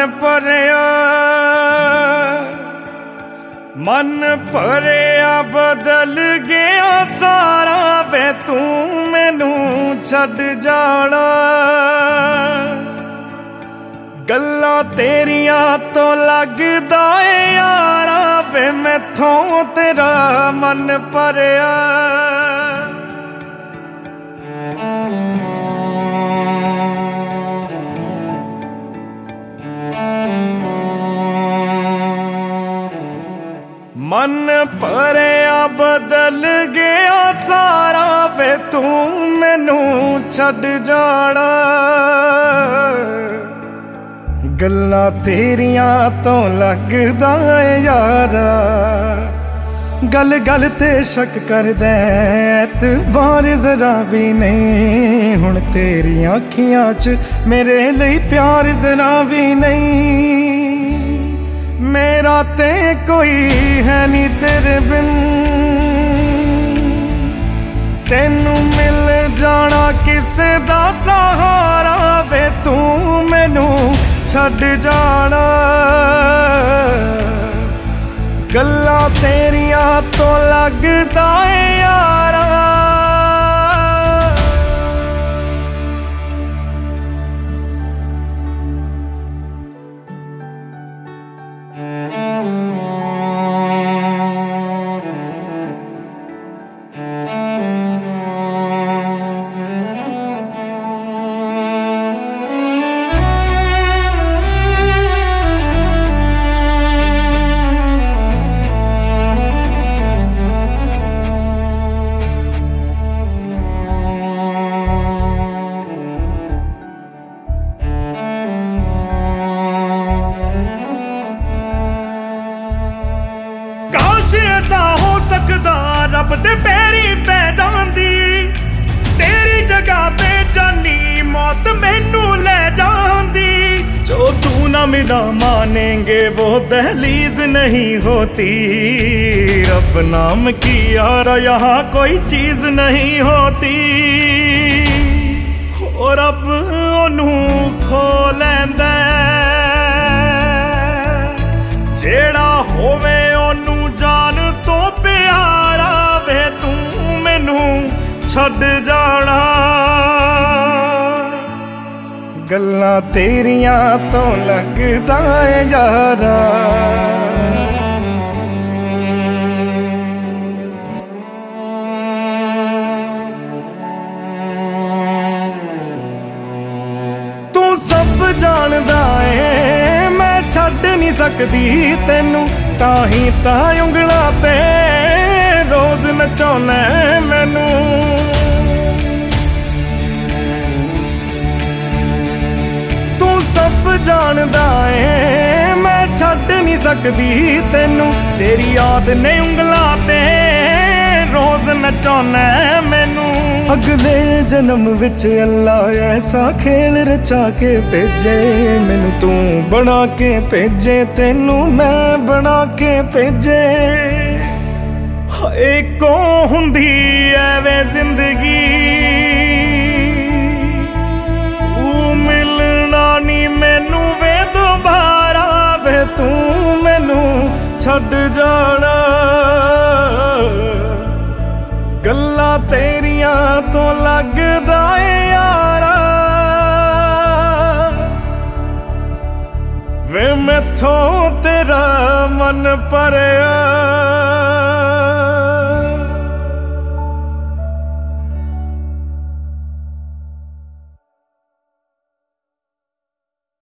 ਭਰਿਆ ਮਨ ਭਰਿਆ ਬਦਲ ਗਿਆ ਸਾਰਾ ਵੇ ਤੂੰ ਮੈਨੂੰ ਛੱਡ ਜਾਣਾ। ਗੱਲਾਂ ਤੇਰੀਆਂ ਤੋਂ ਲੱਗਦਾ ਏ ਯਾਰਾ ਵੇ ਮੈਥੋਂ ਤੇਰਾ ਮਨ ਭਰਿਆ। ਮਨ ਭਰਿਆ ਬਦਲ ਗਿਆ ਸਾਰਾ ਵੇ ਤੂੰ ਮੈਨੂੰ ਛੱਡ ਜਾਣਾ। ਗੱਲਾਂ ਤੇਰੀਆਂ ਤੋਂ ਲੱਗਦਾ ਏ ਯਾਰਾ ਗੱਲ ਗੱਲ ਤੇ ਸ਼ੱਕ ਕਰਦਾ ਐਤਬਾਰ ਜ਼ਰਾ ਵੀ ਨਹੀਂ। ਹੁਣ ਤੇਰੀਆਂ ਅੱਖੀਆਂ 'ਚ ਮੇਰੇ ਲਈ ਪਿਆਰ ਜ਼ਰਾ ਵੀ ਨਹੀਂ। ਮੇਰਾ ਤੇ ਕੋਈ ਹੈ ਨੀ ਤੇਰੇ ਬਿਨ ਤੈਨੂੰ ਮਿਲ ਜਾਣਾ ਕਿਸੇ ਦਾ ਸਹਾਰਾ ਵੇ ਤੂੰ ਮੈਨੂੰ ਛੱਡ ਜਾਣਾ। ਗੱਲਾਂ ਤੇਰੀਆਂ ਤੋਂ ਲੱਗਦਾ ਏ ਯਾਰਾ ऐसा हो सकदा रब दे पैरी पै जांदी तेरी जगह ते जानी मौत मैनू ले जांदी। जो तू ना मिला मानेंगे वो दहलीज नहीं होती। रब नाम की यार यहाँ कोई चीज नहीं होती। और रब ओनू खो लैंदा जेड़ा होवे ओनू जान तो प्यारा वे तू मैनू छड्ड जाना। गल्लां तेरियां तो लगदा है यारा तू सब जानदा है मैं छड्ड नहीं सकदी तैनू। ताही तां उंगलां ते रोज नचाउना मैनू। तू सब जानदा है मैं छड्ड नहीं सकदी तैनू। तेरी याद ने उंगलां ते रोज नचाउना मैनू। अगले जन्म विच अल्लाह ऐसा खेल रचा के भेजे मैनू। तू बना के भेजे तेनू मैं बना के भेजे। हाय को हुंदी ऐवे जिंदगी तू मिलना नी मैनू वे दोबारा वे तू मैनू छड्ड जाना। गल्लां तेरियां तो लगदा ए यारा वे मैथों तेरा मन भरिया।